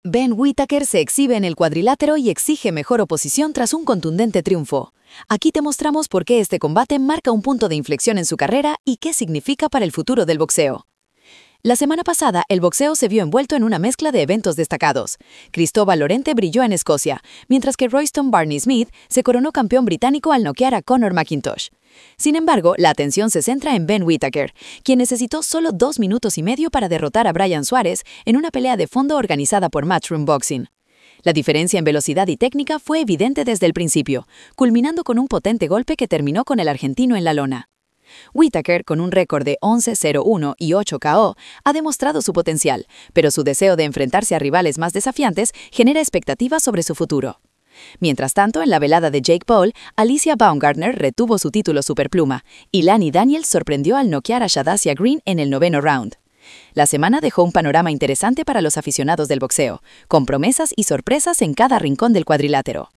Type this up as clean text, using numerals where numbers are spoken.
Ben Whittaker se exhibe en el cuadrilátero y exige mejor oposición tras un contundente triunfo. Aquí te mostramos por qué este combate marca un punto de inflexión en su carrera y qué significa para el futuro del boxeo. La semana pasada, el boxeo se vio envuelto en una mezcla de eventos destacados. Cristóbal Lorente brilló en Escocia, mientras que Royston Barney Smith se coronó campeón británico al noquear a Conor McIntosh. Sin embargo, la atención se centra en Ben Whittaker, quien necesitó solo 2 minutos y medio para derrotar a Brian Suárez en una pelea de fondo organizada por Matchroom Boxing. La diferencia en velocidad y técnica fue evidente desde el principio, culminando con un potente golpe que terminó con el argentino en la lona. Whittaker, con un récord de 11-0-1 y 8 KO, ha demostrado su potencial, pero su deseo de enfrentarse a rivales más desafiantes genera expectativas sobre su futuro. Mientras tanto, en la velada de Jake Paul, Alicia Baumgardner retuvo su título superpluma y Lanny Daniels sorprendió al noquear a Shadasia Green en el 9º round. La semana dejó un panorama interesante para los aficionados del boxeo, con promesas y sorpresas en cada rincón del cuadrilátero.